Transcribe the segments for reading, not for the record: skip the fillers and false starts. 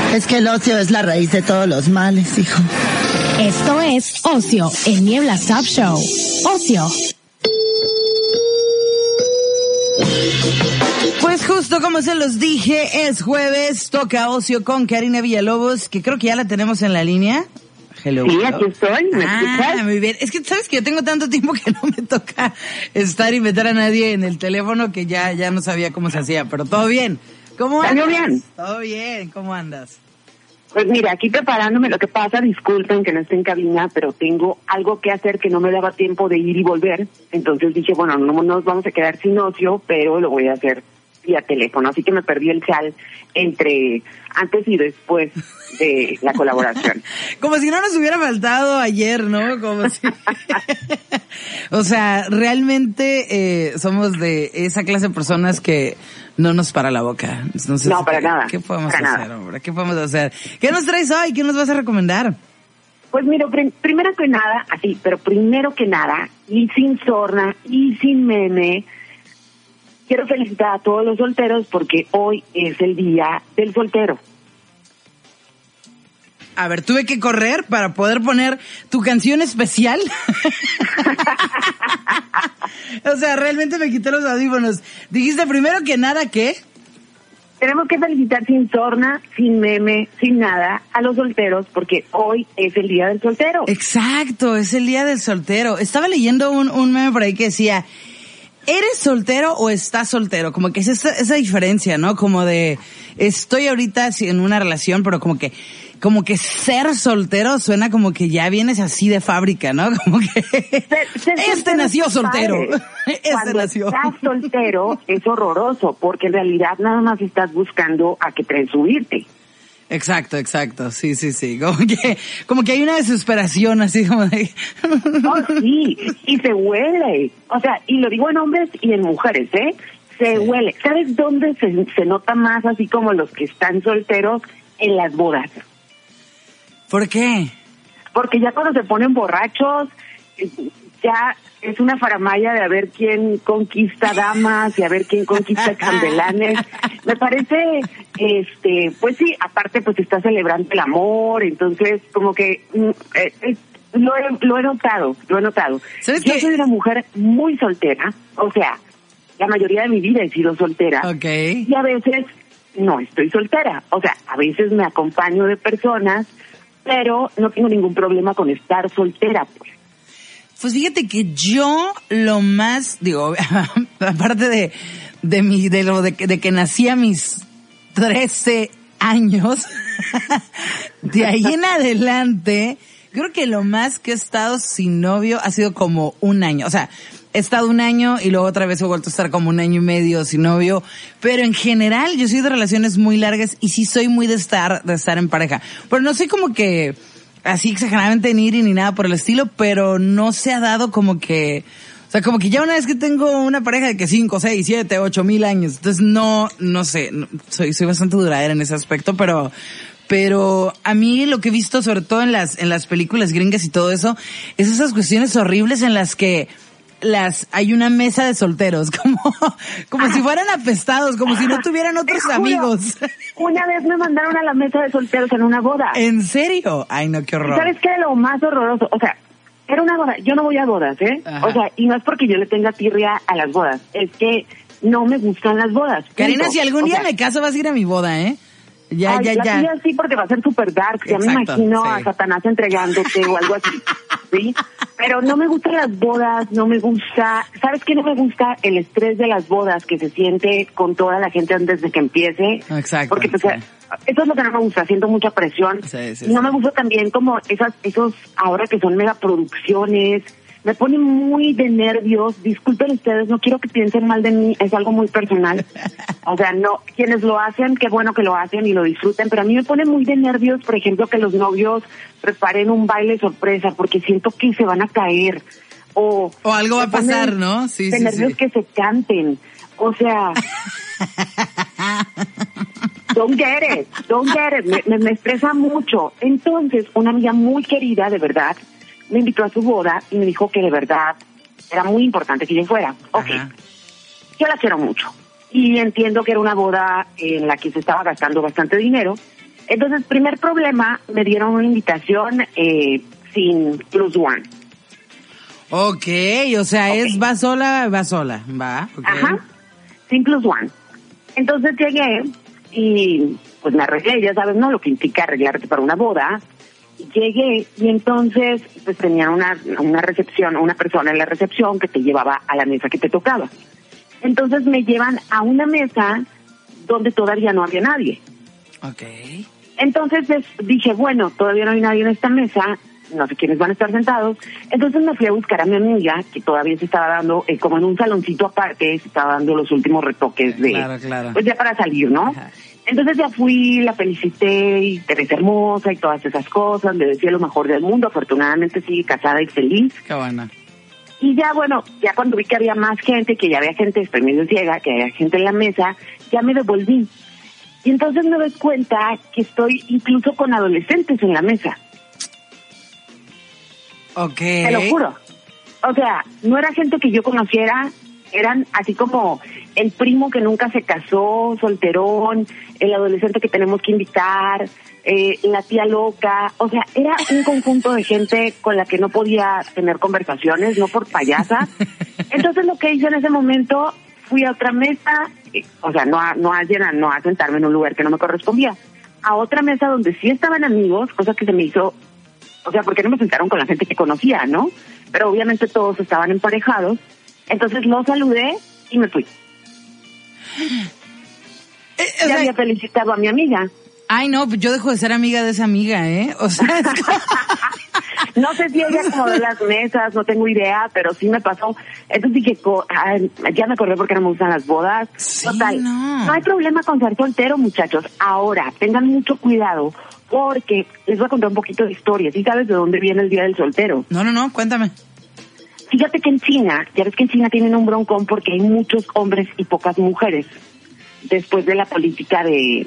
Es que el ocio es la raíz de todos los males, hijo. Esto es Ocio, el Niebla Top Show. Ocio. Pues justo como se los dije, es jueves, toca Ocio con Karina Villalobos, que creo que ya la tenemos en la línea. Hello. Sí, aquí estoy, ¿me escuchas? Muy bien. Es que sabes que yo tengo tanto tiempo que no me toca estar y meter a nadie en el teléfono que ya no sabía cómo se hacía, pero todo bien. ¿Cómo andas? ¿Salió bien? Todo bien, ¿cómo andas? Pues mira, aquí preparándome. Lo que pasa, disculpen que no esté en cabina, pero tengo algo que hacer que no me daba tiempo de ir y volver. Entonces dije, bueno, no nos vamos a quedar sin ocio, pero lo voy a hacer vía teléfono. Así que me perdí el chal entre antes y después de la colaboración. Como si no nos hubiera faltado ayer, ¿no? Como si... O sea, realmente somos de esa clase de personas que no nos para la boca. No, para nada. ¿Qué podemos hacer, hombre? ¿Qué podemos hacer? ¿Qué nos traes hoy? ¿Qué nos vas a recomendar? Pues mira, primero que nada, y sin sorna, y sin meme, quiero felicitar a todos los solteros porque hoy es el día del soltero. A ver, tuve que correr para poder poner tu canción especial. O sea, realmente me quité los audífonos. Dijiste primero que nada, ¿qué? Tenemos que felicitar sin sorna, sin meme, sin nada a los solteros porque hoy es el día del soltero. Exacto, es el día del soltero. Estaba leyendo un meme por ahí que decía, ¿eres soltero o estás soltero? Como que es esa diferencia, ¿no? Como de, estoy ahorita en una relación, pero como que ser soltero suena como que ya vienes así de fábrica, ¿no? Como que este nació soltero. Cuando estás soltero es horroroso porque en realidad nada más estás buscando a que te subirte. Exacto, sí. Como que hay una desesperación así como de... Oh, sí, y se huele. O sea, y lo digo en hombres y en mujeres, ¿eh? Se huele. ¿Sabes dónde se nota más así como los que están solteros? En las bodas. ¿Por qué? Porque ya cuando se ponen borrachos, ya es una faramalla de a ver quién conquista damas y a ver quién conquista chambelanes. Me parece, pues sí, aparte pues está celebrando el amor, entonces como que lo he notado. ¿Sabes Yo qué? soy una mujer muy soltera, o sea, la mayoría de mi vida he sido soltera. Okay. Y a veces no estoy soltera, o sea, a veces me acompaño de personas, pero no tengo ningún problema con estar soltera, pues. Pues fíjate que yo lo más, digo, aparte de que nací a mis 13 años, de ahí en adelante, creo que lo más que he estado sin novio ha sido como un año. O sea, he estado un año y luego otra vez he vuelto a estar como un año y medio sin novio. Pero en general yo soy de relaciones muy largas y sí soy muy de estar en pareja. Pero no soy como que así exageradamente ni ir ni nada por el estilo, pero no se ha dado como que, o sea, como que ya una vez que tengo una pareja de que 5, 6, 7, 8 mil años, entonces no sé, soy bastante duradera en ese aspecto, pero a mí lo que he visto sobre todo en las películas gringas y todo eso, es esas cuestiones horribles en las que hay una mesa de solteros, como si fueran apestados, como si no tuvieran otros amigos. Una vez me mandaron a la mesa de solteros en una boda. ¿En serio? Ay, no, qué horror. ¿Sabes qué? Lo más horroroso, o sea, era una boda, yo no voy a bodas, ¿eh? Ajá. O sea, y no es porque yo le tenga tirria a las bodas, es que no me gustan las bodas. Karina, punto. si algún día me caso vas a ir a mi boda, ¿eh? Ya. La tuya sí, porque va a ser super dark. Ya Exacto, me imagino sí. a Satanás entregándote o algo así, ¿sí? Pero no me gustan las bodas, no me gusta... ¿Sabes qué no me gusta? El estrés de las bodas que se siente con toda la gente antes de que empiece. Exacto. Porque, pues, sí. eso es lo que no me gusta, siento mucha presión. Sí, y no me gusta también como esos ahora que son megaproducciones... Me pone muy de nervios. Disculpen ustedes, no quiero que piensen mal de mí, es algo muy personal. O sea, no, quienes lo hacen, qué bueno que lo hacen y lo disfruten, pero a mí me pone muy de nervios, por ejemplo, que los novios preparen un baile sorpresa, porque siento que se van a caer. O algo va a pasar, ¿no? Sí, de nervios que se canten. O sea... Don't get it. Me estresa mucho. Entonces, una amiga muy querida, de verdad, me invitó a su boda y me dijo que de verdad era muy importante que yo fuera. Ok, yo la quiero mucho y entiendo que era una boda en la que se estaba gastando bastante dinero, Entonces, primer problema, me dieron una invitación sin plus one. Okay, o sea, Okay. va sola, va. Okay. Ajá, sin plus one. Entonces llegué y pues me arreglé, ya sabes, ¿no? Lo que implica arreglarte para una boda. Llegué y entonces pues tenía una recepción, una persona en la recepción que te llevaba a la mesa que te tocaba. Entonces me llevan a una mesa donde todavía no había nadie. Okay. Entonces dije, bueno, todavía no hay nadie en esta mesa, no sé quiénes van a estar sentados. Entonces me fui a buscar a mi amiga, que todavía se estaba dando, como en un saloncito aparte, se estaba dando los últimos retoques de, Claro. pues ya para salir, ¿no? Ajá. Entonces ya fui, la felicité, y te ves hermosa y todas esas cosas, le decía lo mejor del mundo, afortunadamente sigue casada y feliz. Qué buena. Y ya bueno, ya cuando vi que había más gente, que ya había gente, estoy medio ciega, que había gente en la mesa, ya me devolví. Y entonces me doy cuenta que estoy incluso con adolescentes en la mesa. Okay. Te lo juro. O sea, no era gente que yo conociera, eran así como el primo que nunca se casó, solterón, el adolescente que tenemos que invitar, la tía loca. O sea, era un conjunto de gente con la que no podía tener conversaciones, no por payasa. Entonces lo que hice en ese momento, fui a otra mesa, o sea, no a sentarme en un lugar que no me correspondía, a otra mesa donde sí estaban amigos, cosa que se me hizo, o sea, porque no me sentaron con la gente que conocía, ¿no? Pero obviamente todos estaban emparejados, entonces los saludé y me fui. Ya había felicitado a mi amiga. Ay, no, pues yo dejo de ser amiga de esa amiga, ¿eh? O sea, No sé si ella acomodó las mesas, no tengo idea, pero sí me pasó. Entonces dije, ya me acordé porque no me gustan las bodas. Sí, Total, no hay problema con ser soltero, muchachos. Ahora, tengan mucho cuidado, porque les voy a contar un poquito de historia. ¿Sí sabes de dónde viene el Día del Soltero? No, cuéntame. Fíjate que en China, ya ves que en China tienen un broncón porque hay muchos hombres y pocas mujeres. Después de la política de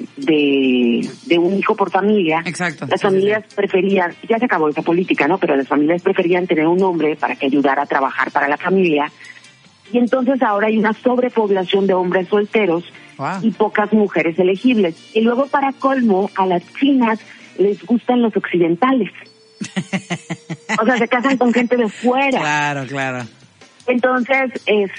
un hijo por familia, Exacto, las familias preferían, ya se acabó esa política, ¿no? Pero las familias preferían tener un hombre para que ayudara a trabajar para la familia. Y entonces ahora hay una sobrepoblación de hombres solteros y pocas mujeres elegibles. Y luego, para colmo, a las chinas les gustan los occidentales. O sea, se casan con gente de fuera. Claro. Entonces,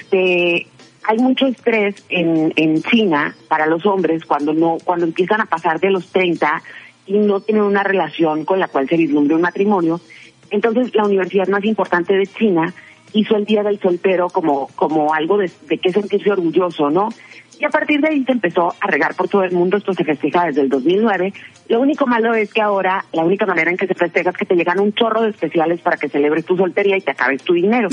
hay mucho estrés en China para los hombres cuando empiezan a pasar de los 30 y no tienen una relación con la cual se vislumbre un matrimonio. Entonces, la universidad más importante de China hizo el Día del Soltero como algo de qué sentirse orgulloso, ¿no? Y a partir de ahí se empezó a regar por todo el mundo. Esto se festeja desde el 2009. Lo único malo es que ahora la única manera en que se festeja es que te llegan un chorro de especiales para que celebres tu soltería y te acabes tu dinero.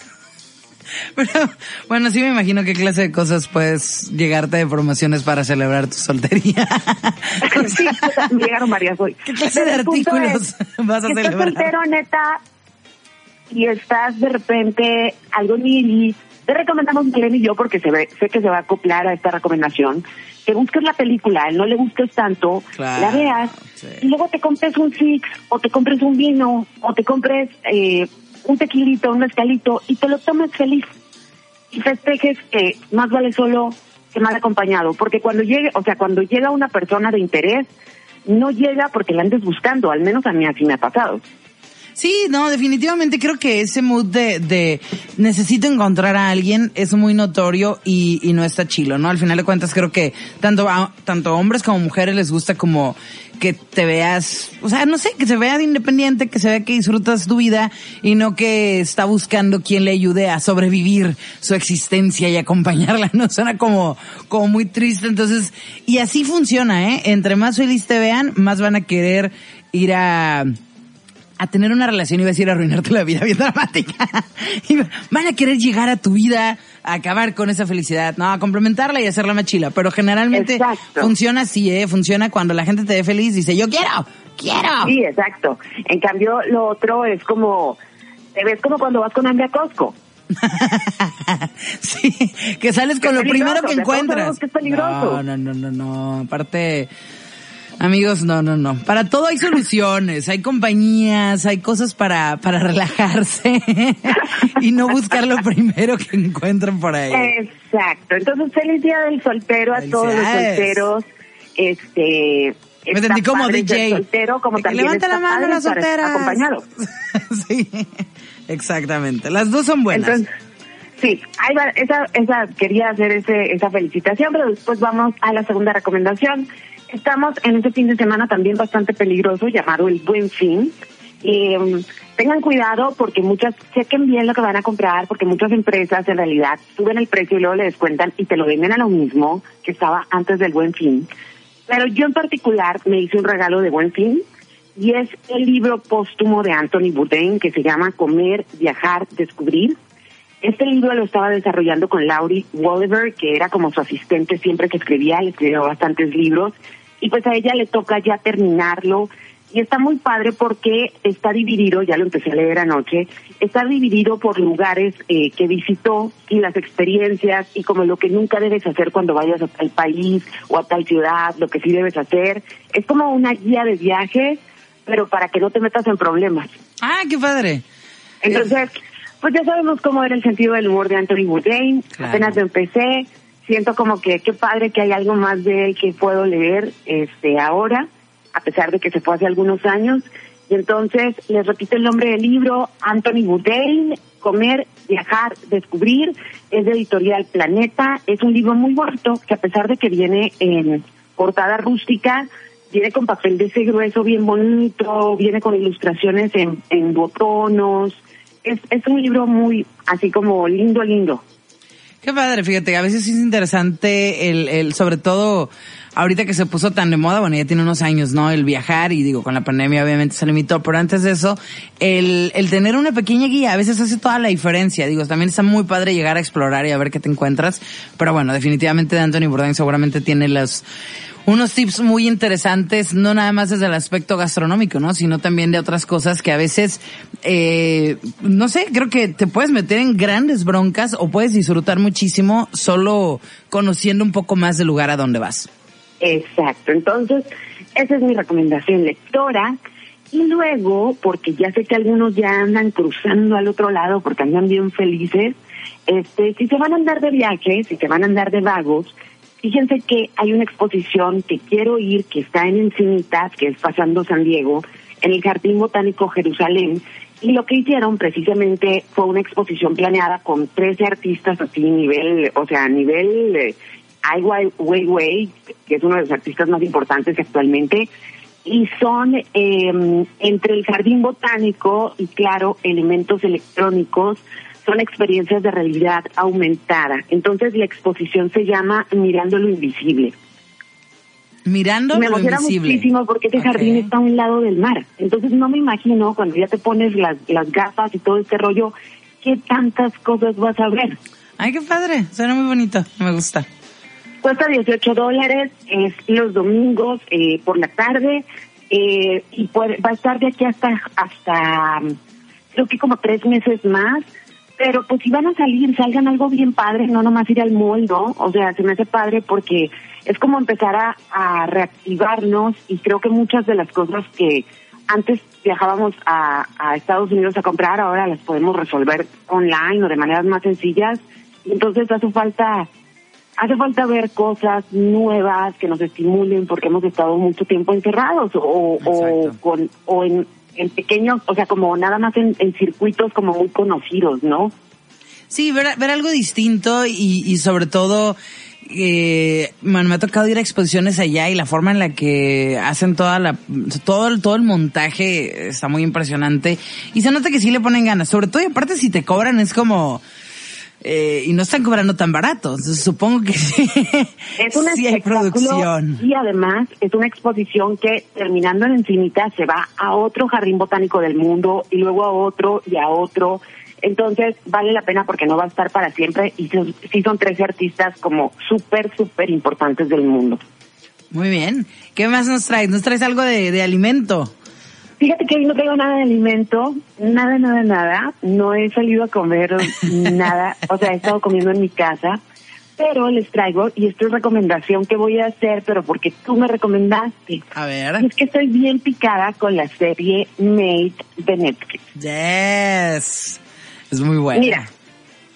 Pero, bueno, sí me imagino qué clase de cosas puedes llegarte de promociones para celebrar tu soltería. Sí, me llegaron varias hoy. ¿Qué clase de artículos vas a celebrar? Estás soltero, neta, y estás de repente algo nili. Te recomendamos Milen y yo, porque sé que se va a acoplar a esta recomendación, que busques la película, a él no le gustes tanto, claro, la veas, sí. Y luego te compres un six, o te compres un vino, o te compres un tequilito, un mezcalito, y te lo tomes feliz. Y festejes que más vale solo que mal acompañado, porque cuando llega una persona de interés, no llega porque la andes buscando, al menos a mí así me ha pasado. Sí, no, definitivamente creo que ese mood de necesito encontrar a alguien es muy notorio y no está chilo, ¿no? Al final de cuentas creo que tanto hombres como mujeres les gusta como que te veas, o sea, no sé, que se vea independiente, que se vea que disfrutas tu vida y no que está buscando quien le ayude a sobrevivir su existencia y acompañarla, ¿no? Suena como muy triste, entonces, y así funciona, ¿eh? Entre más feliz te vean, más van a querer ir a tener una relación, iba a decir a arruinarte la vida, bien dramática. Van a querer llegar a tu vida, a acabar con esa felicidad, no, a complementarla y hacerla más chila, pero generalmente exacto. Funciona así, funciona cuando la gente te ve feliz, dice yo quiero. Sí, exacto. En cambio, lo otro es te ves como cuando vas con hambre a Costco. Sí, que sales con lo primero que encuentras. Que es peligroso. No, aparte... Amigos, no. Para todo hay soluciones, hay compañías, hay cosas para relajarse y no buscar lo primero que encuentran por ahí. Exacto. Entonces, feliz Día del Soltero a todos los solteros. Me sentí como padre DJ. ser soltero, como también levanta está la mano padre las estar solteras. acompañado. Sí, exactamente. Las dos son buenas. Entonces, sí, ahí va, esa quería hacer esa felicitación, pero después vamos a la segunda recomendación. Estamos en este fin de semana también bastante peligroso, llamado el Buen Fin. Tengan cuidado porque chequen bien lo que van a comprar, porque muchas empresas en realidad suben el precio y luego le descuentan y te lo venden a lo mismo que estaba antes del Buen Fin. Pero yo en particular me hice un regalo de Buen Fin y es el libro póstumo de Anthony Bourdain que se llama Comer, Viajar, Descubrir. Este libro lo estaba desarrollando con Laurie Walliver, que era como su asistente siempre que escribía, le escribió bastantes libros, y pues a ella le toca ya terminarlo, y está muy padre porque está dividido, ya lo empecé a leer anoche, está dividido por lugares que visitó y las experiencias y como lo que nunca debes hacer cuando vayas a tal país o a tal ciudad, lo que sí debes hacer. Es como una guía de viajes, pero para que no te metas en problemas. Ah, qué padre. Entonces, pues ya sabemos cómo era el sentido del humor de Anthony Bourdain. Claro. Apenas lo empecé, siento como que qué padre que hay algo más de él que puedo leer ahora, a pesar de que se fue hace algunos años. Y entonces, les repito el nombre del libro, Anthony Bourdain, Comer, Viajar, Descubrir, es de Editorial Planeta. Es un libro muy bonito que a pesar de que viene en portada rústica, viene con papel de ese grueso bien bonito, viene con ilustraciones en botonos. Es un libro muy, así como lindo. Qué padre, fíjate, a veces es interesante el sobre todo ahorita que se puso tan de moda, bueno, ya tiene unos años, ¿no? El viajar, y digo, con la pandemia obviamente se limitó, pero antes de eso, el tener una pequeña guía a veces hace toda la diferencia. Digo, también está muy padre llegar a explorar y a ver qué te encuentras, pero bueno, definitivamente de Anthony Bourdain seguramente tiene unos tips muy interesantes, no nada más desde el aspecto gastronómico, ¿no? Sino también de otras cosas que a veces, no sé, creo que te puedes meter en grandes broncas o puedes disfrutar muchísimo solo conociendo un poco más del lugar a donde vas. Exacto, entonces esa es mi recomendación lectora. Y luego, porque ya sé que algunos ya andan cruzando al otro lado porque andan bien felices, si se van a andar de viaje, si se van a andar de vagos, fíjense que hay una exposición que quiero ir, que está en Encinitas, que es Pasando San Diego, en el Jardín Botánico Jerusalén, y lo que hicieron precisamente fue una exposición planeada con 13 artistas así nivel Ai Weiwei, que es uno de los artistas más importantes actualmente, y son entre el Jardín Botánico y claro, elementos electrónicos, son experiencias de realidad aumentada. Entonces la exposición se llama Mirando lo Invisible. Mirando lo Invisible. Me emociona muchísimo porque este jardín está a un lado del mar. Entonces no me imagino cuando ya te pones las gafas y todo este rollo, qué tantas cosas vas a ver. Ay, qué padre, suena muy bonito, me gusta. Cuesta $18, es los domingos por la tarde, y va a estar de aquí hasta creo que como 3 meses más. Pero pues si van a salir, salgan algo bien padre, no nomás ir al mall, ¿no? O sea, se me hace padre porque es como empezar a reactivarnos, y creo que muchas de las cosas que antes viajábamos a Estados Unidos a comprar, ahora las podemos resolver online o de maneras más sencillas. Entonces hace falta ver cosas nuevas que nos estimulen porque hemos estado mucho tiempo encerrados o en pequeños, o sea, como nada más en circuitos como muy conocidos, ¿no? Sí, ver algo distinto y sobre todo, me ha tocado ir a exposiciones allá y la forma en la que hacen todo el montaje está muy impresionante y se nota que sí le ponen ganas, sobre todo y aparte si te cobran es como... y no están cobrando tan barato, entonces supongo que sí. Es un sí hay producción. Y además es una exposición que terminando en Encinitas se va a otro jardín botánico del mundo y luego a otro y a otro. Entonces vale la pena porque no va a estar para siempre y sí son 13 artistas como súper importantes del mundo. Muy bien. ¿Qué más nos traes? ¿Nos traes algo de alimento? Fíjate que hoy no tengo nada de alimento, nada. No he salido a comer nada, o sea, he estado comiendo en mi casa, pero les traigo, y esto es recomendación que voy a hacer, pero porque tú me recomendaste. A ver. Es que estoy bien picada con la serie Made de Netflix. Yes. Es muy buena. Mira,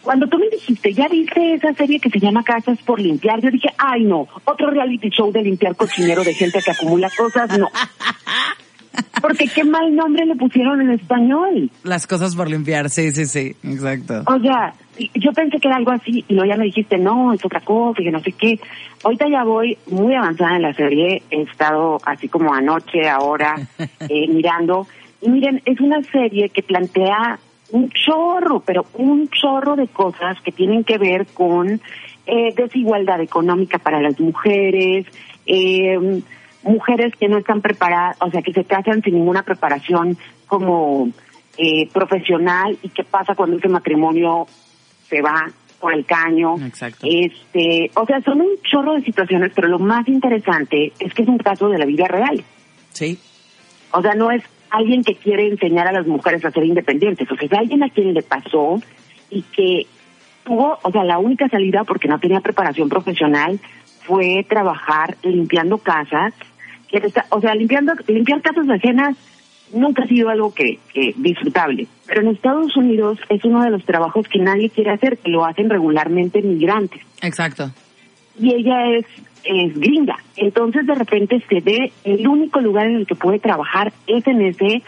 Cuando tú me dijiste, ¿ya viste esa serie que se llama Casas por Limpiar? Yo dije, ay no, otro reality show de limpiar cochinero de gente que acumula cosas, no. Porque qué mal nombre le pusieron en español. Las cosas por limpiar, sí, exacto. O sea, yo pensé que era algo así, y luego ya me dijiste, no, es otra cosa, y que no sé qué. Ahorita ya voy muy avanzada en la serie, he estado así como anoche, ahora, mirando. Y miren, es una serie que plantea un chorro de cosas que tienen que ver con desigualdad económica para las mujeres, mujeres que no están preparadas, o sea, que se casan sin ninguna preparación como profesional, y qué pasa cuando ese matrimonio se va por el caño. Exacto. O sea, son un chorro de situaciones, pero lo más interesante es que es un caso de la vida real. Sí. O sea, no es alguien que quiere enseñar a las mujeres a ser independientes, o sea, es alguien a quien le pasó y que tuvo, o sea, la única salida porque no tenía preparación profesional fue trabajar limpiando casas, o sea, limpiar casas ajenas nunca ha sido algo que disfrutable, pero en Estados Unidos es uno de los trabajos que nadie quiere hacer, que lo hacen regularmente migrantes. Exacto. Y ella es gringa, entonces de repente se ve el único lugar en el que puede trabajar es en ese,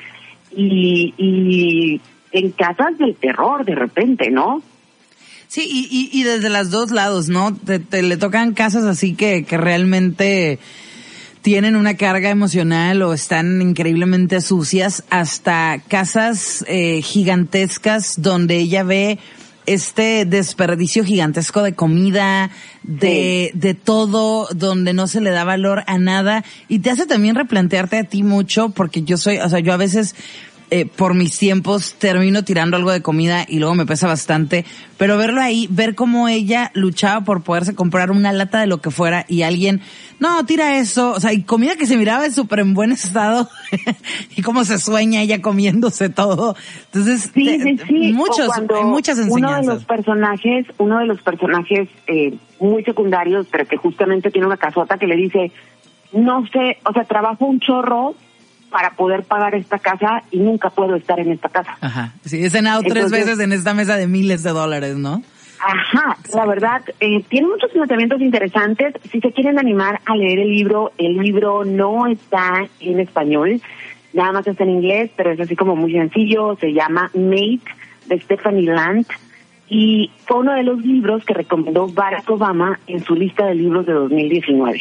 y en casas del terror de repente, ¿no? Sí, y desde los dos lados, ¿no? Te le tocan casas así que realmente tienen una carga emocional o están increíblemente sucias, hasta casas gigantescas donde ella ve este desperdicio gigantesco de comida, de todo, donde no se le da valor a nada, y te hace también replantearte a ti mucho, porque yo a veces por mis tiempos termino tirando algo de comida y luego me pesa bastante, pero verlo ahí, ver cómo ella luchaba por poderse comprar una lata de lo que fuera y alguien, no, tira eso, o sea, y comida que se miraba súper en buen estado y cómo se sueña ella comiéndose todo. Entonces, sí. hay muchas enseñanzas. Uno de los personajes muy secundarios, pero que justamente tiene una casota que le dice, no sé, o sea, trabajo un chorro para poder pagar esta casa y nunca puedo estar en esta casa. Ajá, sí, he cenado 3 veces en esta mesa de miles de dólares, ¿no? Ajá, la verdad, tiene muchos planteamientos interesantes. Si se quieren animar a leer el libro no está en español, nada más está en inglés, pero es así como muy sencillo, se llama Mate, de Stephanie Land, y fue uno de los libros que recomendó Barack Obama en su lista de libros de 2019.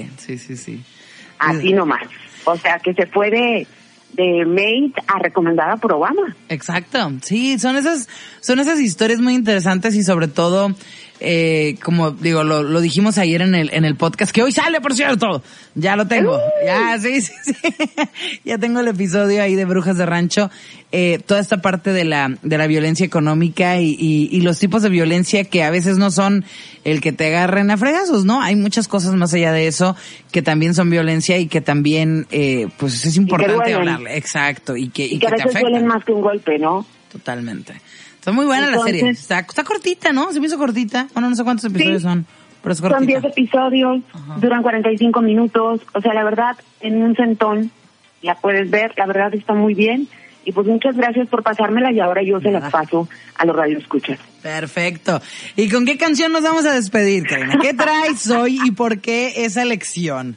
Sí. Así nomás. O sea, que se fue de Mate a recomendada por Obama. Exacto, sí, son esas historias muy interesantes, y sobre todo, como digo, lo dijimos ayer en el podcast, que hoy sale, por cierto, ya lo tengo, ya, sí, ya tengo el episodio ahí de Brujas de Rancho, toda esta parte de la violencia económica y los tipos de violencia que a veces no son el que te agarren a fregazos, ¿no? Hay muchas cosas más allá de eso que también son violencia y que también, pues es importante hablarle, exacto, y que a veces duelen más que un golpe, ¿no? Totalmente. Está muy buena la serie. Está cortita, ¿no? Se me hizo cortita. Bueno, no sé cuántos episodios son, pero es cortita. Son 10 episodios, duran 45 minutos. O sea, la verdad, en un centón la puedes ver. La verdad está muy bien. Y pues muchas gracias por pasármela, y ahora yo se las paso a los radioescuchas. Perfecto. ¿Y con qué canción nos vamos a despedir, Karina? ¿Qué traes hoy y por qué esa elección?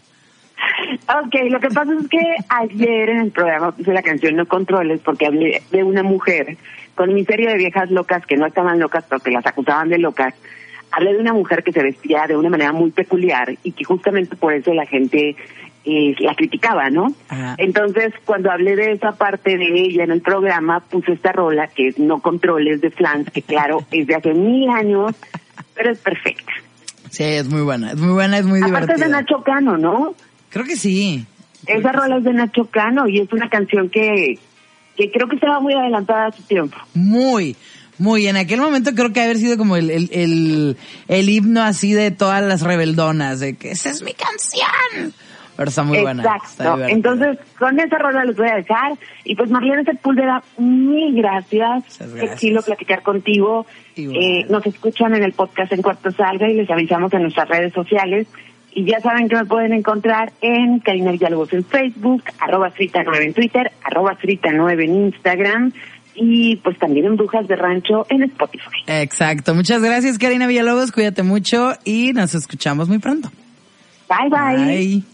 Okay, lo que pasa es que ayer en el programa puse la canción No Controles porque hablé de una mujer con mi serie de viejas locas que no estaban locas pero que las acusaban de locas. Hablé de una mujer que se vestía de una manera muy peculiar y que justamente por eso la gente la criticaba, ¿no? Ajá. Entonces, cuando hablé de esa parte de ella en el programa, puse esta rola que es No Controles de Flans, que claro, es de hace 1000 años, pero es perfecta. Sí, es muy buena, es muy divertida. Aparte es de Nacho Cano, ¿no? Creo que sí. Esa rola es de Nacho Cano y es una canción que creo que estaba muy adelantada a su tiempo. Muy, en aquel momento creo que haber sido como el himno así de todas las rebeldonas, de que esa es mi canción. Pero está muy buena. Exacto. Entonces, con esa rola los voy a dejar. Y pues, Marlene Sepúlveda, mil gracias. Qué chilo platicar contigo. Nos escuchan en el podcast En Cuarto Salga y les avisamos en nuestras redes sociales. Y ya saben que me pueden encontrar en Karina Villalobos en Facebook, @Frita9 en Twitter, @Frita9 en Instagram. y pues también en Brujas de Rancho en Spotify. Exacto. Muchas gracias, Karina Villalobos. Cuídate mucho y nos escuchamos muy pronto. Bye, bye. Bye.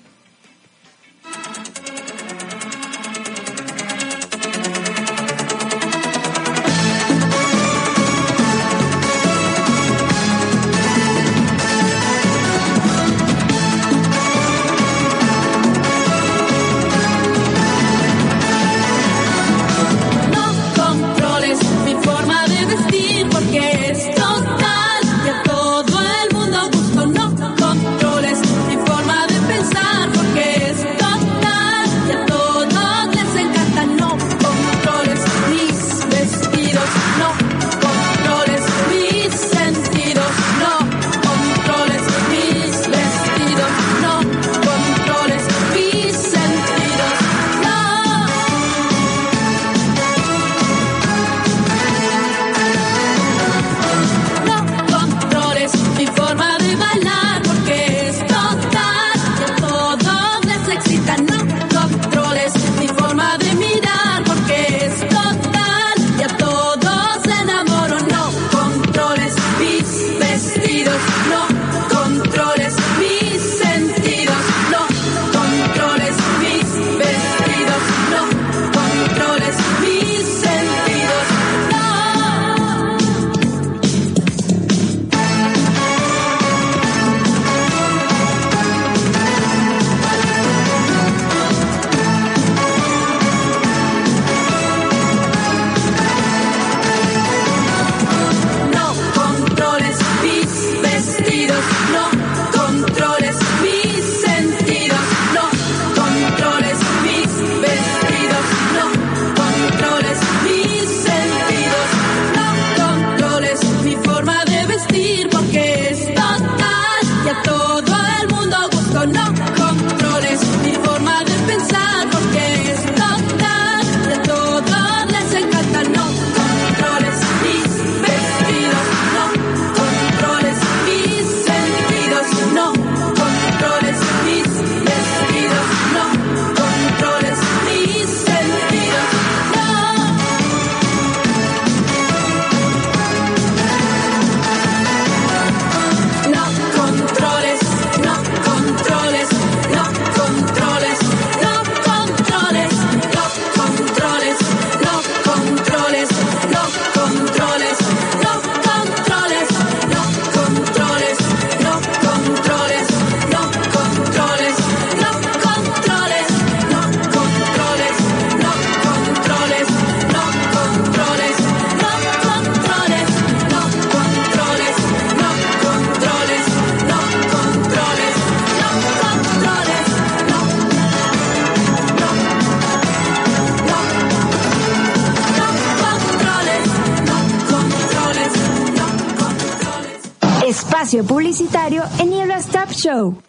Espacio publicitario en Niebla Stop Show.